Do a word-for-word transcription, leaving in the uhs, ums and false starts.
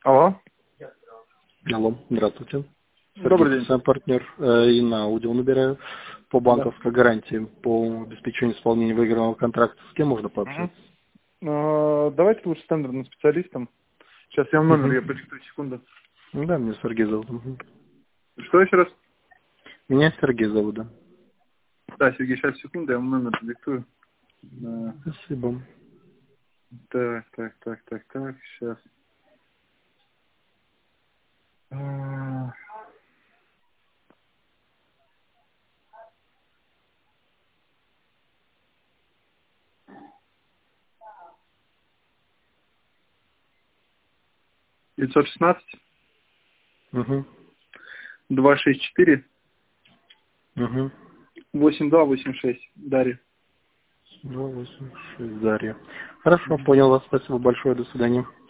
Алло. Алло, здравствуйте. Добрый день. Сам партнер э, и на аудио набираю по банковской да. гарантии, по обеспечению исполнения выигранного контракта. С кем можно пообщаться? Uh-huh. Uh, давайте лучше с тендерным специалистом. Сейчас я вам номер, uh-huh. я продиктую, секунду. Да, меня Сергей зовут. Uh-huh. Что еще раз? Меня Сергей зовут, да. Да, Сергей, сейчас, секунду, я вам номер продиктую. Uh, Спасибо. Так, так, так, так, так, сейчас. Uh... девятьсот шестнадцать Угу. два шесть четыре Угу. восемь два восемь шесть. Дарья. два восемь шесть, Дарья. Хорошо, понял вас. Спасибо большое. До свидания.